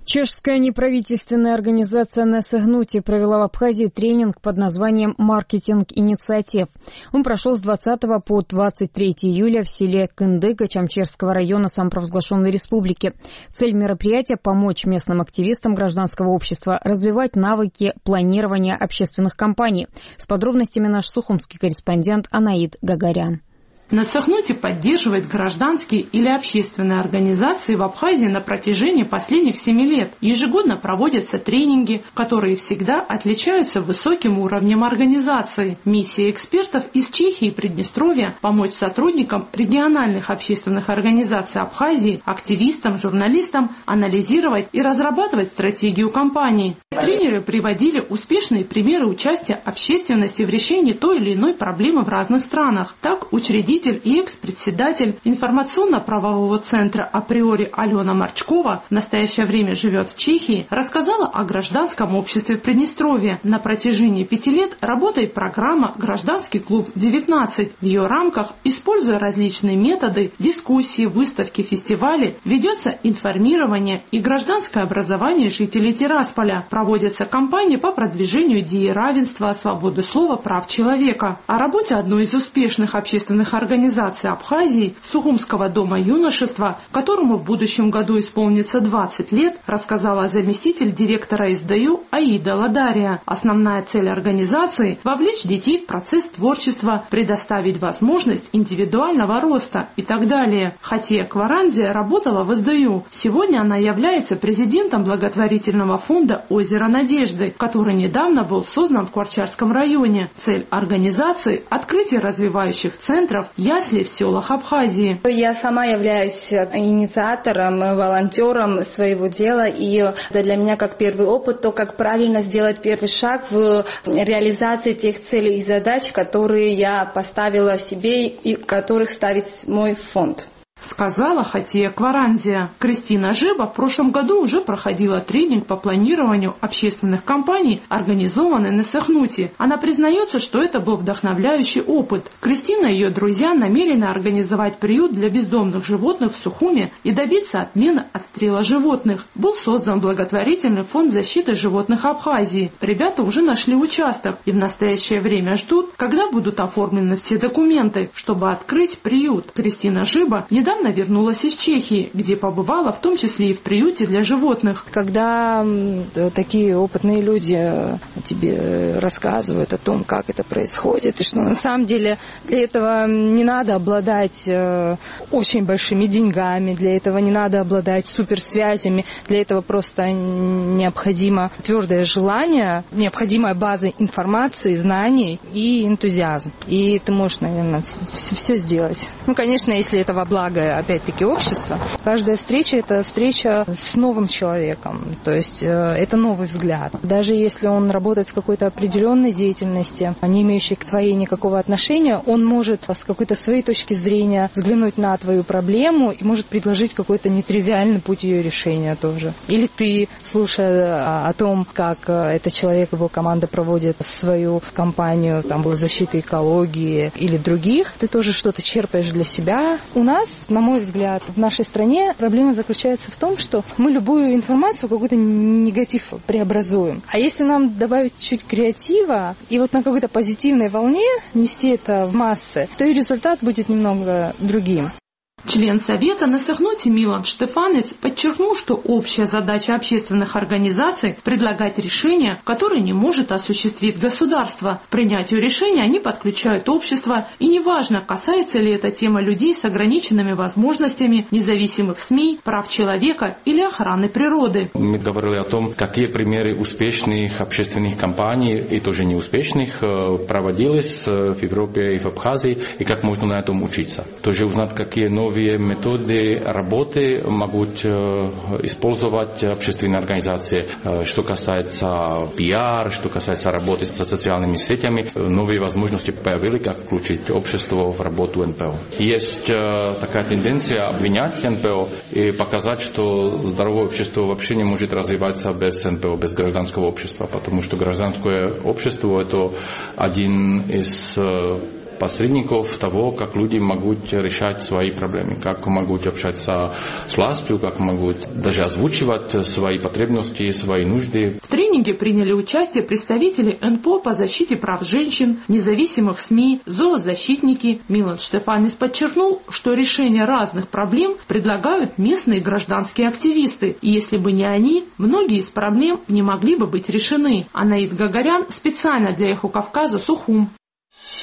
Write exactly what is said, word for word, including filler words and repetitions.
Чешская неправительственная организация «Несегнути» провела в Абхазии тренинг под названием «Маркетинг инициатив». Он прошел с двадцатого по двадцать третье июля в селе Кындыга Чамчерского района самопровозглашенной республики. Цель мероприятия – помочь местным активистам гражданского общества развивать навыки планирования общественных кампаний. С подробностями наш сухумский корреспондент Анаид Гагарян. Несегнути поддерживает гражданские или общественные организации в Абхазии на протяжении последних семи лет. Ежегодно проводятся тренинги, которые всегда отличаются высоким уровнем организации. Миссия экспертов из Чехии и Приднестровья – помочь сотрудникам региональных общественных организаций Абхазии, активистам, журналистам анализировать и разрабатывать стратегию кампании. Тренеры приводили успешные примеры участия общественности в решении той или иной проблемы в разных странах. Так, учредитель и экс-председатель информационно-правового центра «Априори» Алена Марчкова, в настоящее время живет в Чехии, рассказала о гражданском обществе в Приднестровье. На протяжении пяти лет работает программа «Гражданский клуб девятнадцать». В ее рамках, используя различные методы, дискуссии, выставки, фестивали, ведется информирование и гражданское образование жителей Тирасполя. Проводятся кампании по продвижению идеи равенства, свободы слова, прав человека. О работе одной из успешных общественных организаций Организации Абхазии Сухумского дома юношества, которому в будущем году исполнится двадцать лет, рассказала заместитель директора СДЮ Аида Ладария. Основная цель организации – вовлечь детей в процесс творчества, предоставить возможность индивидуального роста и так далее. Хатия Кваранзе работала в СДЮ. Сегодня она является президентом благотворительного фонда «Озеро Надежды», который недавно был создан в Куарчарском районе. Цель организации – открытие развивающих центров ясли в селах Абхазии. Я сама являюсь инициатором, волонтером своего дела, и это для меня как первый опыт, то, как правильно сделать первый шаг в реализации тех целей и задач, которые я поставила себе и которых ставит мой фонд. Сказала Хатия Кваранзе. Кристина Жеба в прошлом году уже проходила тренинг по планированию общественных кампаний, организованный на Несегнути. Она признается, что это был вдохновляющий опыт. Кристина и ее друзья намерены организовать приют для бездомных животных в Сухуме и добиться отмены отстрела животных. Был создан благотворительный фонд защиты животных Абхазии. Ребята уже нашли участок и в настоящее время ждут, когда будут оформлены все документы, чтобы открыть приют. Кристина Жеба не недавно вернулась из Чехии, где побывала в том числе и в приюте для животных. Когда такие опытные люди тебе рассказывают о том, как это происходит, и что на самом деле для этого не надо обладать очень большими деньгами, для этого не надо обладать суперсвязями, для этого просто необходимо твердое желание, необходимая база информации, знаний и энтузиазм. И ты можешь, наверное, все, все сделать. Ну, конечно, если это во благо опять-таки общества. Каждая встреча – это встреча с новым человеком, то есть э, это новый взгляд. Даже если он работает в какой-то определенной деятельности, не имеющей к твоей никакого отношения, он может с какой-то своей точки зрения взглянуть на твою проблему и может предложить какой-то нетривиальный путь ее решения тоже. Или ты, слушая о том, как этот человек, его команда проводит свою кампанию там, защиты экологии или других, ты тоже что-то черпаешь для себя. У нас, на мой взгляд, в нашей стране проблема заключается в том, что мы любую информацию, какой-то негатив преобразуем. А если нам добавить чуть креатива и вот на какой-то позитивной волне нести это в массы, то и результат будет немного другим. Член Совета Несегнути Милан Штефанец подчеркнул, что общая задача общественных организаций – предлагать решения, которые не может осуществить государство. К принятию решения они подключают общество, и неважно, касается ли эта тема людей с ограниченными возможностями, независимых СМИ, прав человека или охраны природы. Мы говорили о том, какие примеры успешных общественных кампаний и тоже неуспешных проводились в Европе и в Абхазии, и как можно на этом учиться. Тоже узнать, какие новые методы работы могут использовать общественные организации. Что касается пиар, что касается работы со социальными сетями, новые возможности появились, как включить общество в работу эн пэ о. Есть такая тенденция обвинять эн пэ о и показать, что здоровое общество вообще не может развиваться без эн пэ о, без гражданского общества, потому что гражданское общество – это один из посредников того, как люди могут решать свои проблемы, как могут общаться с властью, как могут даже озвучивать свои потребности, свои нужды. В тренинге приняли участие представители эн пэ о по защите прав женщин, независимых СМИ, зоозащитники. Милан Штефанис подчеркнул, что решение разных проблем предлагают местные гражданские активисты, и если бы не они, многие из проблем не могли бы быть решены. Анаит Гагарян специально для Эхо Кавказа, Сухум.